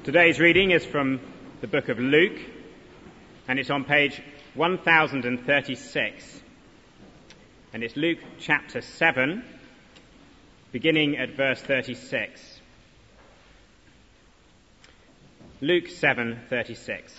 Today's reading is from the book of Luke, and it's on page 1036. And it's Luke chapter 7, beginning at verse 36. Luke 7:36.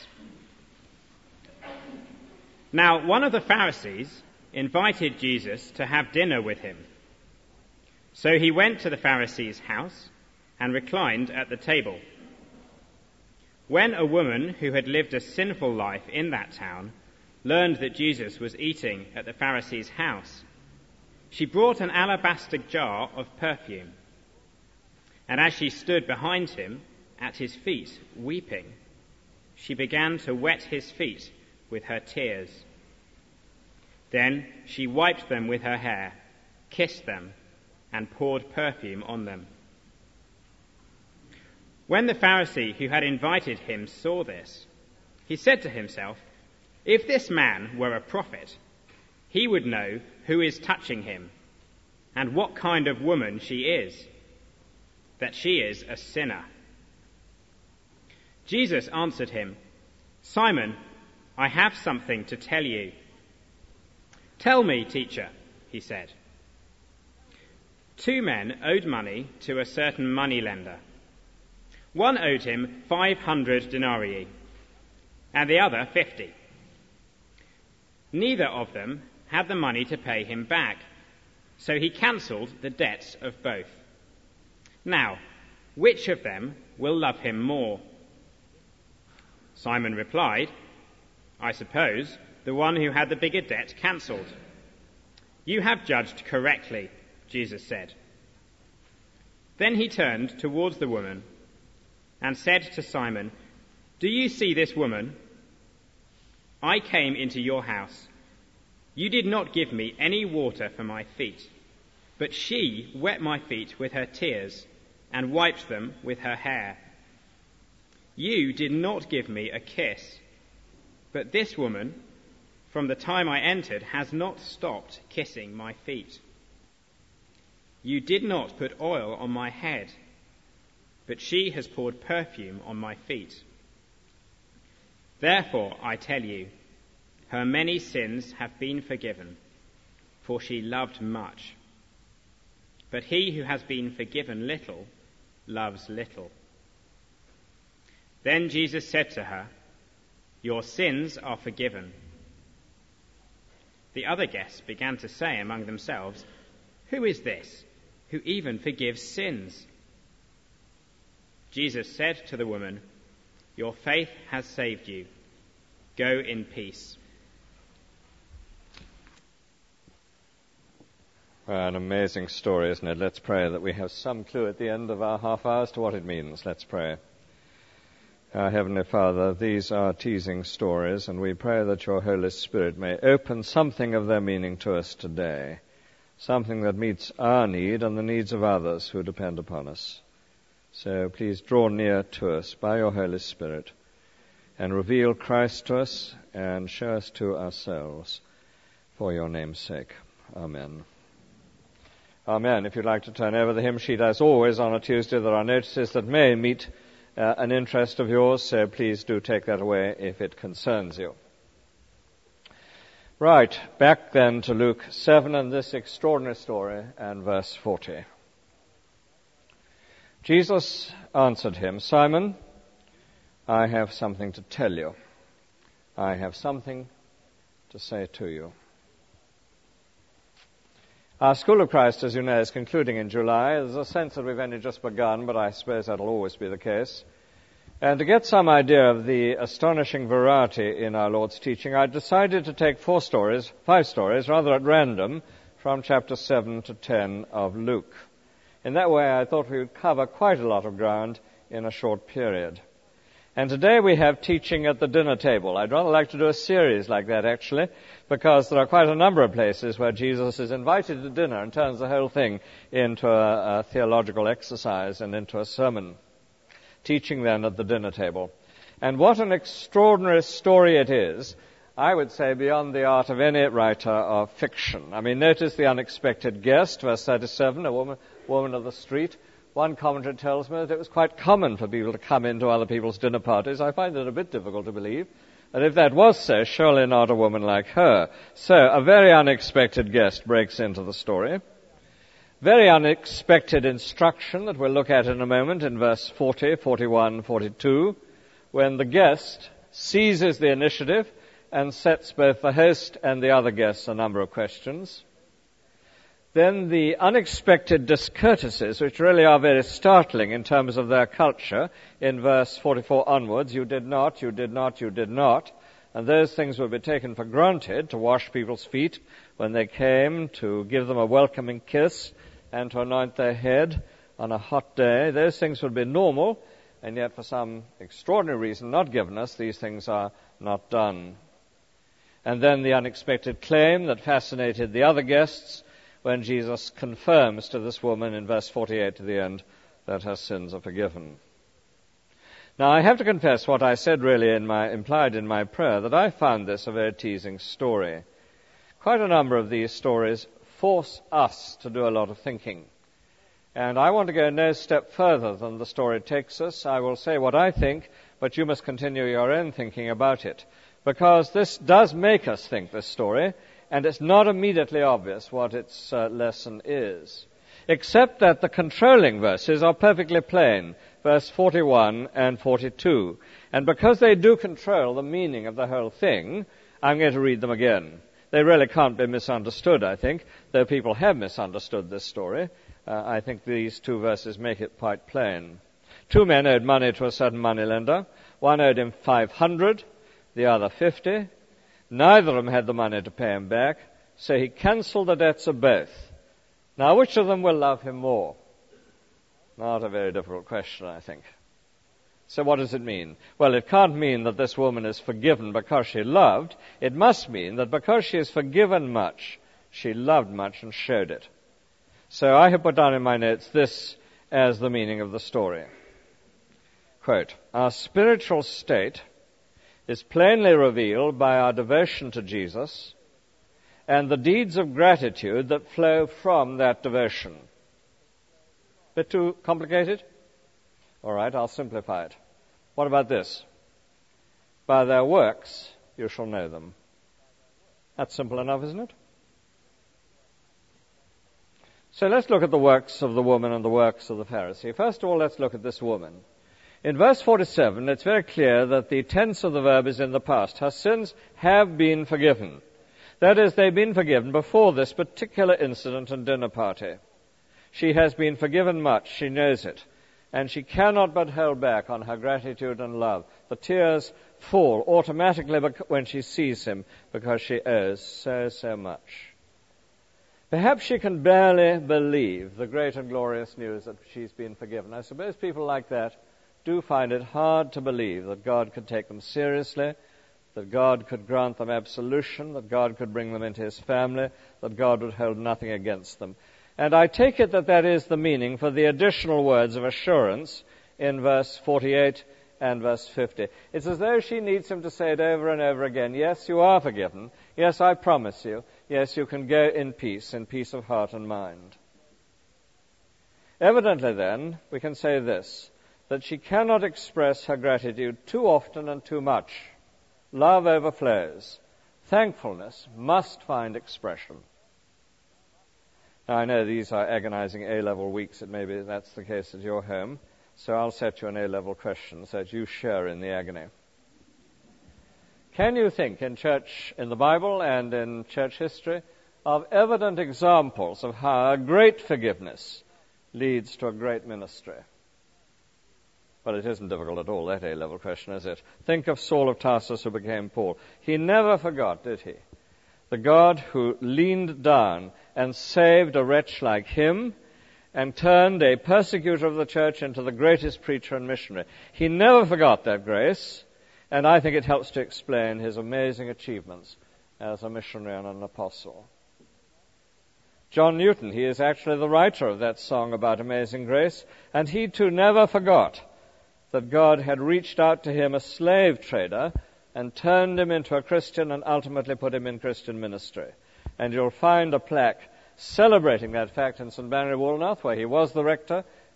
Now, one of the Pharisees invited Jesus to have dinner with him. So he went to the Pharisee's house and reclined at the table. When a woman who had lived a sinful life in that town learned that Jesus was eating at the Pharisee's house, she brought an alabaster jar of perfume. And as she stood behind him at his feet, weeping, she began to wet his feet with her tears. Then she wiped them with her hair, kissed them, and poured perfume on them. When the Pharisee who had invited him saw this, he said to himself, "If this man were a prophet, he would know who is touching him and what kind of woman she is, that she is a sinner." Jesus answered him, "Simon, I have something to tell you." "Tell me, teacher," he said. 2 men owed money to a certain moneylender. One owed him 500 denarii, and the other 50. Neither of them had the money to pay him back, so he cancelled the debts of both. Now, which of them will love him more? Simon replied, "I suppose the one who had the bigger debt cancelled." "You have judged correctly," Jesus said. Then he turned towards the woman and said to Simon, "Do you see this woman? I came into your house. You did not give me any water for my feet, but she wet my feet with her tears and wiped them with her hair. You did not give me a kiss, but this woman, from the time I entered, has not stopped kissing my feet. You did not put oil on my head, but she has poured perfume on my feet. Therefore, I tell you, her many sins have been forgiven, for she loved much. But he who has been forgiven little loves little." Then Jesus said to her, "Your sins are forgiven." The other guests began to say among themselves, "Who is this who even forgives sins?" Jesus said to the woman, "Your faith has saved you. Go in peace." An amazing story, isn't it? Let's pray that we have some clue at the end of our half hour as to what it means. Let's pray. Our Heavenly Father, these are teasing stories, and we pray that your Holy Spirit may open something of their meaning to us today, something that meets our need and the needs of others who depend upon us. So please draw near to us by your Holy Spirit and reveal Christ to us and show us to ourselves for your name's sake. Amen. Amen. If you'd like to turn over the hymn sheet, as always on a Tuesday, there are notices that may meet an interest of yours, so please do take that away if it concerns you. Right, back then to Luke 7 and this extraordinary story and verse 40. Jesus answered him, "Simon, I have something to tell you. I have something to say to you." Our School of Christ, as you know, is concluding in July. There's a sense that we've only just begun, but I suppose that'll always be the case. And to get some idea of the astonishing variety in our Lord's teaching, I decided to take 5 stories, rather at random, from chapter 7 to 10 of Luke. In that way, I thought we would cover quite a lot of ground in a short period. And today we have teaching at the dinner table. I'd rather like to do a series like that, actually, because there are quite a number of places where Jesus is invited to dinner and turns the whole thing into a theological exercise and into a sermon. Teaching then at the dinner table. And what an extraordinary story it is, I would say, beyond the art of any writer of fiction. I mean, notice the unexpected guest, verse 37, a woman of the street, One commentary tells me that it was quite common for people to come into other people's dinner parties. I find it a bit difficult to believe. And if that was so, surely not a woman like her. So, a very unexpected guest breaks into the story. Very unexpected instruction that we'll look at in a moment in verse 40, 41, 42, when the guest seizes the initiative and sets both the host and the other guests a number of questions. Then the unexpected discourtesies, which really are very startling in terms of their culture, in verse 44 onwards, you did not, you did not, you did not, and those things would be taken for granted, to wash people's feet when they came, to give them a welcoming kiss, and to anoint their head on a hot day. Those things would be normal, and yet for some extraordinary reason not given us, these things are not done. And then the unexpected claim that fascinated the other guests, when Jesus confirms to this woman in verse 48 to the end that her sins are forgiven. Now, I have to confess what I said really implied in my prayer, that I found this a very teasing story. Quite a number of these stories force us to do a lot of thinking. And I want to go no step further than the story takes us. I will say what I think, but you must continue your own thinking about it. Because this does make us think, this story, and it's not immediately obvious what its lesson is. Except that the controlling verses are perfectly plain, verse 41 and 42. And because they do control the meaning of the whole thing, I'm going to read them again. They really can't be misunderstood, I think, though people have misunderstood this story. I think these two verses make it quite plain. Two men owed money to a certain moneylender. One owed him 500, the other 50. Neither of them had the money to pay him back, so he cancelled the debts of both. Now, which of them will love him more? Not a very difficult question, I think. So what does it mean? Well, it can't mean that this woman is forgiven because she loved. It must mean that because she is forgiven much, she loved much and showed it. So I have put down in my notes this as the meaning of the story. Quote, our spiritual state is plainly revealed by our devotion to Jesus and the deeds of gratitude that flow from that devotion. Bit too complicated? All right, I'll simplify it. What about this? By their works you shall know them. That's simple enough, isn't it? So let's look at the works of the woman and the works of the Pharisee. First of all, let's look at this woman. In verse 47, it's very clear that the tense of the verb is in the past. Her sins have been forgiven. That is, they've been forgiven before this particular incident and dinner party. She has been forgiven much, she knows it, and she cannot but hold back on her gratitude and love. The tears fall automatically when she sees him because she owes so much. Perhaps she can barely believe the great and glorious news that she's been forgiven. I suppose people like that do find it hard to believe that God could take them seriously, that God could grant them absolution, that God could bring them into his family, that God would hold nothing against them. And I take it that is the meaning for the additional words of assurance in verse 48 and verse 50. It's as though she needs him to say it over and over again. Yes, you are forgiven. Yes, I promise you. Yes, you can go in peace of heart and mind. Evidently, then, we can say this, that she cannot express her gratitude too often and too much. Love overflows. Thankfulness must find expression. Now, I know these are agonizing A-level weeks. It may be that's the case at your home. So I'll set you an A-level question so that you share in the agony. Can you think in the Bible and in church history, of evident examples of how a great forgiveness leads to a great ministry? Well, it isn't difficult at all, that A-level question, is it? Think of Saul of Tarsus who became Paul. He never forgot, did he? The God who leaned down and saved a wretch like him and turned a persecutor of the church into the greatest preacher and missionary. He never forgot that grace, and I think it helps to explain his amazing achievements as a missionary and an apostle. John Newton, he is actually the writer of that song about amazing grace, and he too never forgot that God had reached out to him, a slave trader, and turned him into a Christian and ultimately put him in Christian ministry. And you'll find a plaque celebrating that fact in St. Mary Woolnoth, where he was the rector,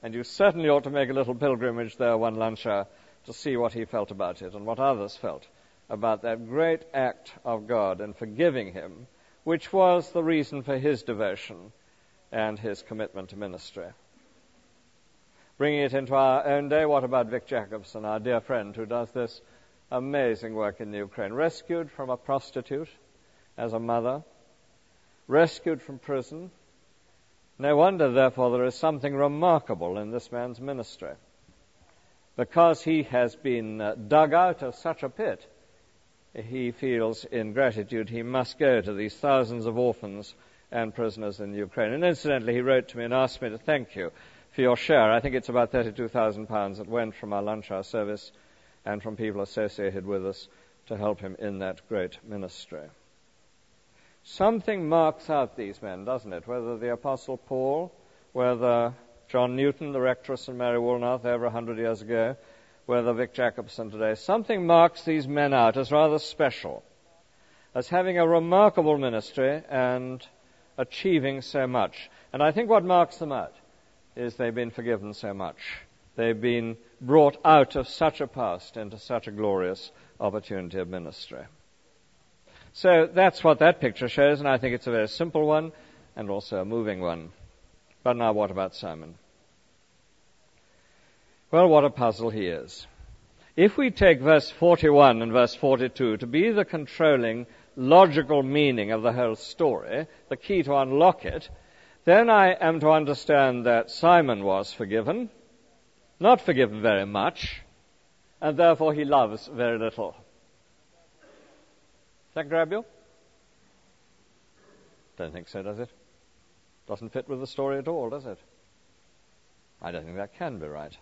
And you certainly ought to make a little pilgrimage there one lunch hour to see what he felt about it and what others felt about that great act of God in forgiving him, which was the reason for his devotion and his commitment to ministry. Bringing it into our own day, what about Vic Jacobson, our dear friend who does this amazing work in the Ukraine? Rescued from a prostitute as a mother, rescued from prison. No wonder, therefore, there is something remarkable in this man's ministry. Because he has been dug out of such a pit, he feels in gratitude he must go to these thousands of orphans and prisoners in Ukraine. And incidentally, he wrote to me and asked me to thank you for your share. I think it's about £32,000 that went from our lunch hour service and from people associated with us to help him in that great ministry. Something marks out these men, doesn't it? Whether the Apostle Paul, whether John Newton, the rectress, and Mary Woolnoth over 100 years ago, whether Vic Jacobson today. Something marks these men out as rather special, as having a remarkable ministry and achieving so much. And I think what marks them out is they've been forgiven so much. They've been brought out of such a past into such a glorious opportunity of ministry. So that's what that picture shows, and I think it's a very simple one and also a moving one. But now what about Simon? Well, what a puzzle he is. If we take verse 41 and verse 42 to be the controlling, logical meaning of the whole story, the key to unlock it, then I am to understand that Simon was forgiven, not forgiven very much, and therefore he loves very little. Does that grab you? Don't think so, does it? Doesn't fit with the story at all, does it? I don't think that can be right.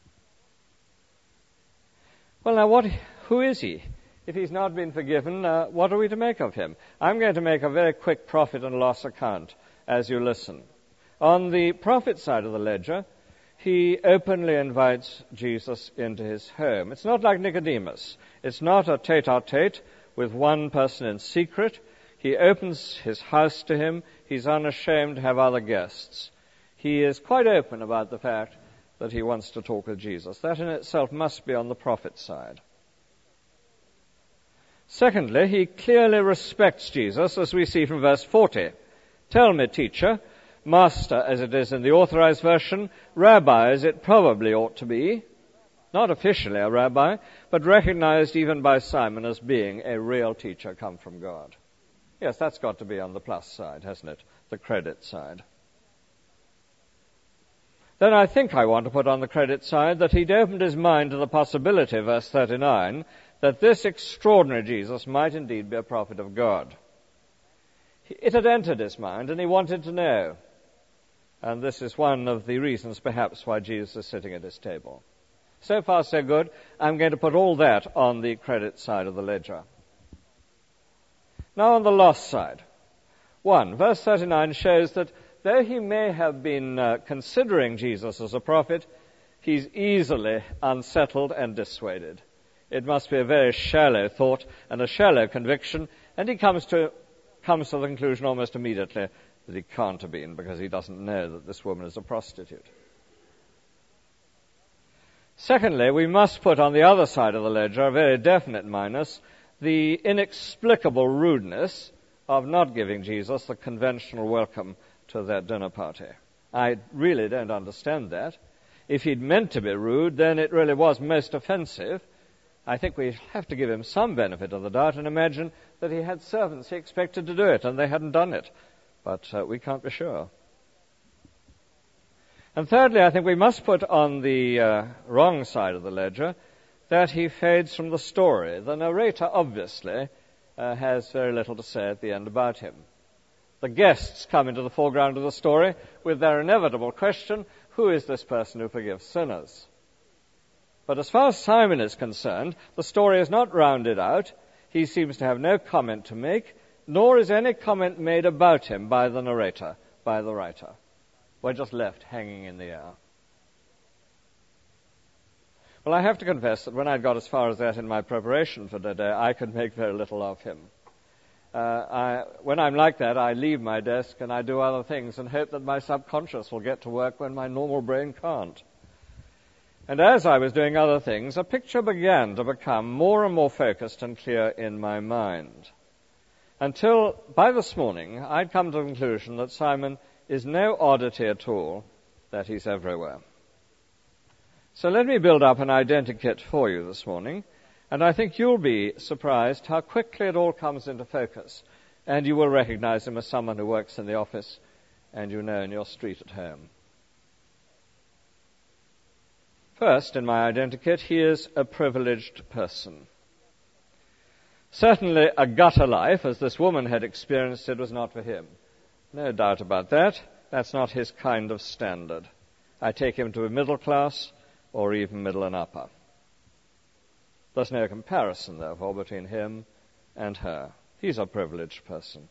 Well, now, who is he? If he's not been forgiven, what are we to make of him? I'm going to make a very quick profit and loss account as you listen. On the profit side of the ledger, he openly invites Jesus into his home. It's not like Nicodemus. It's not a tete-a-tete with one person in secret. He opens his house to him. He's unashamed to have other guests. He is quite open about the fact that he wants to talk with Jesus. That in itself must be on the profit side. Secondly, he clearly respects Jesus, as we see from verse 40. Tell me, teacher, master as it is in the authorized version, rabbi as it probably ought to be. Not officially a rabbi, but recognized even by Simon as being a real teacher come from God. Yes, that's got to be on the plus side, hasn't it? The credit side. Then I think I want to put on the credit side that he'd opened his mind to the possibility, verse 39, that this extraordinary Jesus might indeed be a prophet of God. It had entered his mind, and he wanted to know. And this is one of the reasons, perhaps, why Jesus is sitting at his table. So far, so good. I'm going to put all that on the credit side of the ledger. Now on the loss side. 1. Verse 39 shows that though he may have been considering Jesus as a prophet, he's easily unsettled and dissuaded. It must be a very shallow thought and a shallow conviction, and he comes to the conclusion almost immediately that he can't have been because he doesn't know that this woman is a prostitute. Secondly, we must put on the other side of the ledger, a very definite minus, the inexplicable rudeness of not giving Jesus the conventional welcome to that dinner party. I really don't understand that. If he'd meant to be rude, then it really was most offensive. I think we have to give him some benefit of the doubt and imagine that he had servants he expected to do it and they hadn't done it. But we can't be sure. And thirdly, I think we must put on the wrong side of the ledger that he fades from the story. The narrator obviously has very little to say at the end about him. The guests come into the foreground of the story with their inevitable question, who is this person who forgives sinners? But as far as Simon is concerned, the story is not rounded out. He seems to have no comment to make, nor is any comment made about him by the narrator, by the writer. We're just left hanging in the air. Well, I have to confess that when I got as far as that in my preparation for today, I could make very little of him. When I'm like that, I leave my desk and I do other things and hope that my subconscious will get to work when my normal brain can't. And as I was doing other things, a picture began to become more and more focused and clear in my mind. Until, by this morning, I'd come to the conclusion that Simon is no oddity at all, that he's everywhere. So let me build up an identikit for you this morning, and I think you'll be surprised how quickly it all comes into focus, and you will recognize him as someone who works in the office and you know in your street at home. First, in my identikit, he is a privileged person. Certainly a gutter life, as this woman had experienced it, was not for him. No doubt about that. That's not his kind of standard. I take him to be middle class or even middle and upper. There's no comparison, therefore, between him and her. He's a privileged person.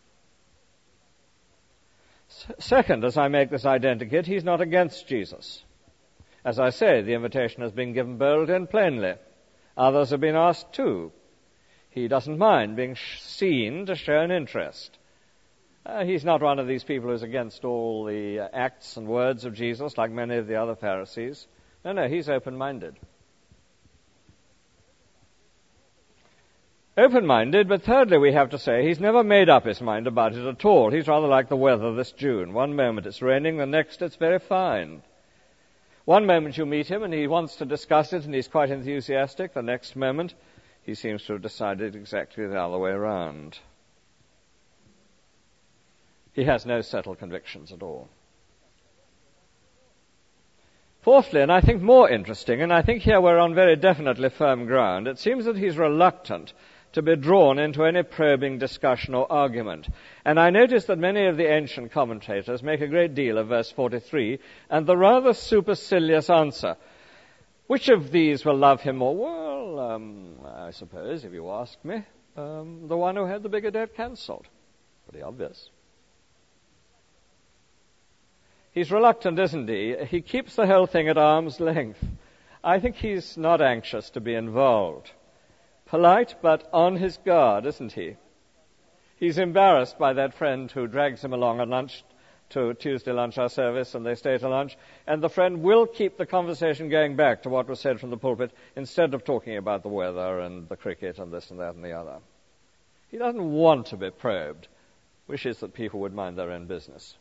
Second, as I make this identikit, he's not against Jesus. As I say, the invitation has been given boldly and plainly. Others have been asked too. He doesn't mind being seen to show an interest. He's not one of these people who's against all the acts and words of Jesus, like many of the other Pharisees. No, he's open-minded. Open-minded, but thirdly, we have to say, he's never made up his mind about it at all. He's rather like the weather this June. One moment it's raining, the next it's very fine. One moment you meet him and he wants to discuss it and he's quite enthusiastic. The next moment he seems to have decided exactly the other way around. He has no settled convictions at all. Fourthly, and I think more interesting, and I think here we're on very definitely firm ground, it seems that he's reluctant to be drawn into any probing discussion or argument. And I notice that many of the ancient commentators make a great deal of verse 43 and the rather supercilious answer. Which of these will love him more? Well, I suppose, if you ask me, the one who had the bigger debt cancelled. Pretty obvious. He's reluctant, isn't he? He keeps the whole thing at arm's length. I think he's not anxious to be involved. Polite, but on his guard, isn't he? He's embarrassed by that friend who drags him along at lunch to Tuesday lunch hour service, and they stay to lunch, and the friend will keep the conversation going back to what was said from the pulpit instead of talking about the weather and the cricket and this and that and the other. He doesn't want to be probed, wishes that people would mind their own business.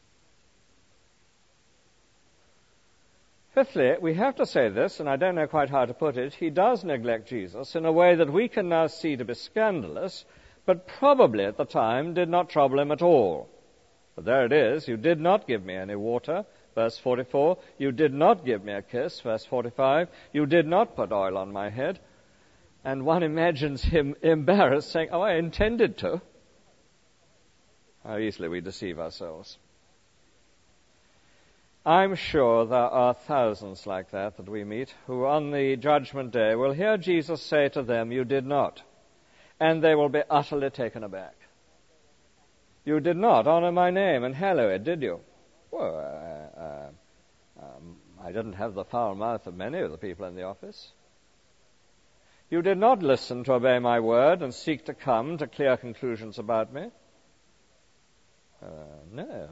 Fifthly, we have to say this, and I don't know quite how to put it, he does neglect Jesus in a way that we can now see to be scandalous, but probably at the time did not trouble him at all. But there it is, you did not give me any water, verse 44. You did not give me a kiss, verse 45. You did not put oil on my head. And one imagines him embarrassed, saying, oh, I intended to. How easily we deceive ourselves. I'm sure there are thousands like that we meet, who on the judgment day will hear Jesus say to them, you did not. And they will be utterly taken aback. You did not honor my name and hallow it, did you? Well, I didn't have the foul mouth of many of the people in the office. You did not listen to obey my word and seek to come to clear conclusions about me. No.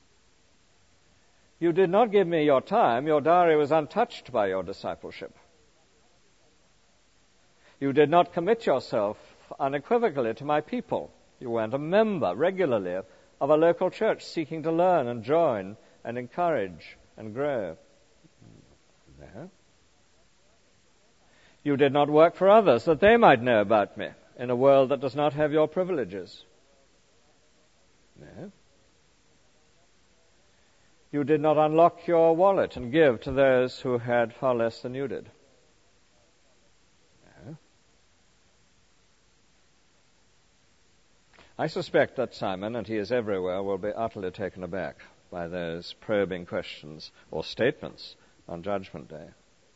You did not give me your time. Your diary was untouched by your discipleship. You did not commit yourself unequivocally to my people. You weren't a member regularly of a local church seeking to learn and join and encourage and grow. No. You did not work for others that they might know about me in a world that does not have your privileges. No. You did not unlock your wallet and give to those who had far less than you did. No. I suspect that Simon, and he is everywhere, will be utterly taken aback by those probing questions or statements on Judgment Day.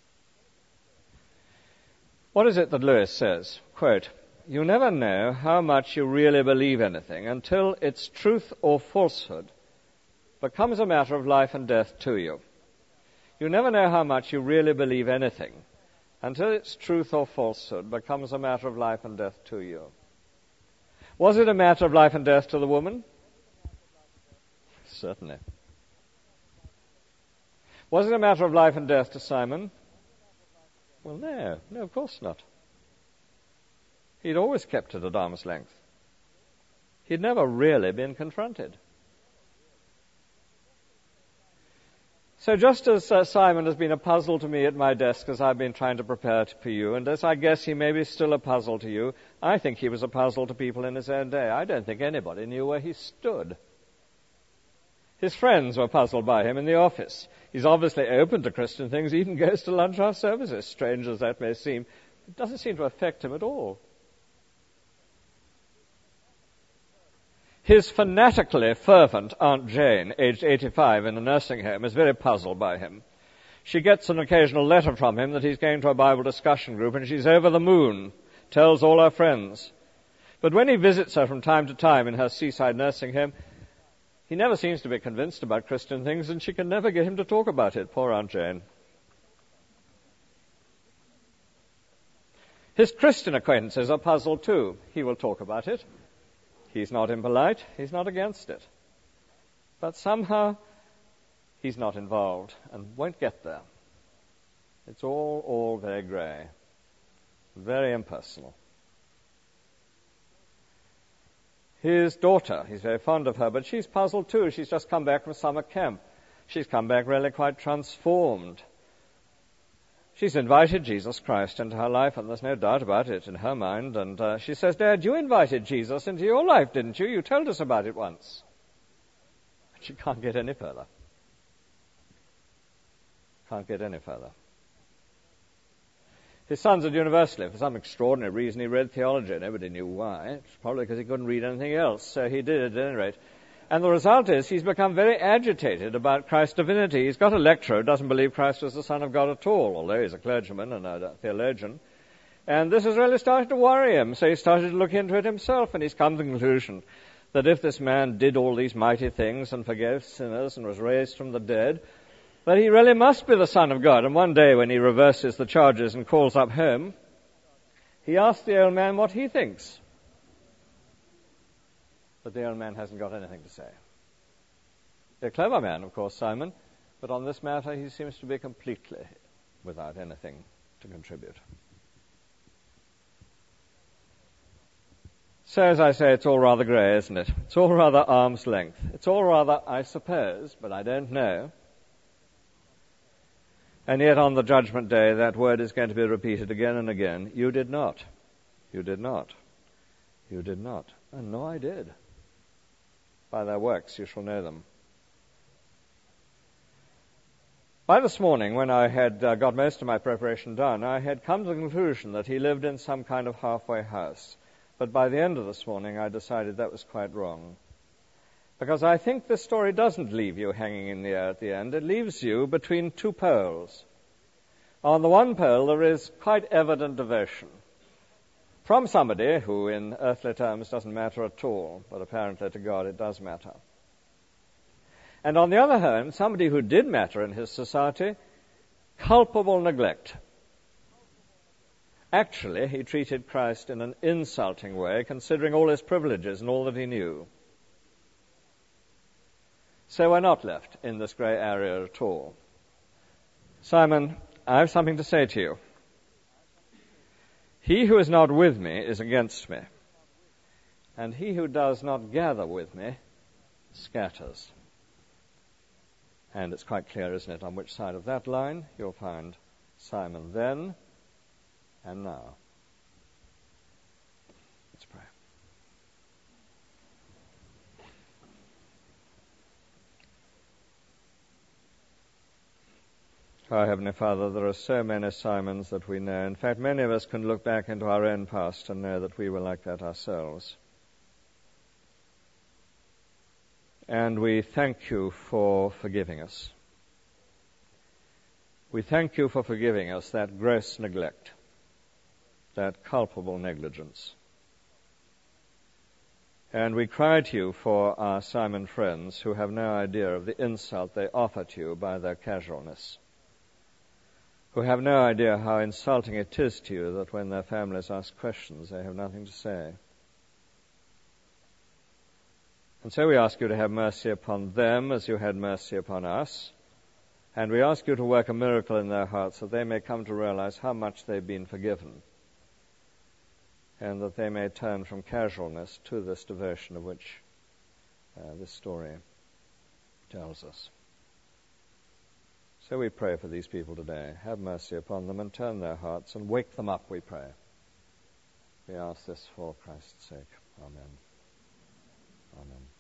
What is it that Lewis says? Quote, you never know how much you really believe anything until its truth or falsehood becomes a matter of life and death to you. You never know how much you really believe anything until its truth or falsehood becomes a matter of life and death to you. Was it a matter of life and death to the woman? Certainly. Was it a matter of life and death to Simon? Well, no, of course not. He'd always kept it at arm's length. He'd never really been confronted. So just as Simon has been a puzzle to me at my desk as I've been trying to prepare for you, and as I guess he may be still a puzzle to you, I think he was a puzzle to people in his own day. I don't think anybody knew where he stood. His friends were puzzled by him in the office. He's obviously open to Christian things, even goes to lunch hour services, strange as that may seem. It doesn't seem to affect him at all. His fanatically fervent Aunt Jane, aged 85 in a nursing home, is very puzzled by him. She gets an occasional letter from him that he's going to a Bible discussion group, and she's over the moon, tells all her friends. But when he visits her from time to time in her seaside nursing home, he never seems to be convinced about Christian things, and she can never get him to talk about it, poor Aunt Jane. His Christian acquaintances are puzzled too. He will talk about it. He's not impolite. He's not against it. But somehow he's not involved and won't get there. It's all very grey, very impersonal. His daughter, he's very fond of her, but she's puzzled too. She's just come back from summer camp. She's come back really quite transformed. She's invited Jesus Christ into her life, and there's no doubt about it in her mind. And she says, Dad, you invited Jesus into your life, didn't you? You told us about it once. But she can't get any further. Can't get any further. His son's at university. For some extraordinary reason, he read theology. Nobody knew why. It's probably because he couldn't read anything else. So he did it at any rate. And the result is he's become very agitated about Christ's divinity. He's got a lecturer who doesn't believe Christ was the Son of God at all, although he's a clergyman and a theologian. And this has really started to worry him. So he started to look into it himself, and he's come to the conclusion that if this man did all these mighty things and forgave sinners and was raised from the dead, that he really must be the Son of God. And one day when he reverses the charges and calls up home, he asks the old man what he thinks. But the old man hasn't got anything to say. A clever man, of course, Simon, but on this matter he seems to be completely without anything to contribute. So, as I say, it's all rather grey, isn't it? It's all rather arm's length. It's all rather, I suppose, but I don't know. And yet on the judgment day, that word is going to be repeated again and again. You did not. You did not. You did not. And no, I did. By their works you shall know them. By this morning, when I had got most of my preparation done, I had come to the conclusion that he lived in some kind of halfway house. But by the end of this morning, I decided that was quite wrong. Because I think this story doesn't leave you hanging in the air at the end. It leaves you between two poles. On the one pole, there is quite evident devotion from somebody who in earthly terms doesn't matter at all, but apparently to God it does matter. And on the other hand, somebody who did matter in his society, culpable neglect. Actually, he treated Christ in an insulting way, considering all his privileges and all that he knew. So we're not left in this grey area at all. Simon, I have something to say to you. He who is not with me is against me, and he who does not gather with me scatters. And it's quite clear, isn't it, on which side of that line you'll find Simon then and now. Let's pray. Our Heavenly Father, there are so many Simons that we know. In fact, many of us can look back into our own past and know that we were like that ourselves. And we thank you for forgiving us. We thank you for forgiving us that gross neglect, that culpable negligence. And we cry to you for our Simon friends who have no idea of the insult they offer to you by their casualness, who have no idea how insulting it is to you that when their families ask questions, they have nothing to say. And so we ask you to have mercy upon them as you had mercy upon us. And we ask you to work a miracle in their hearts that they may come to realize how much they've been forgiven, and that they may turn from casualness to this devotion of which this story tells us. So we pray for these people today. Have mercy upon them and turn their hearts and wake them up, we pray. We ask this for Christ's sake. Amen. Amen.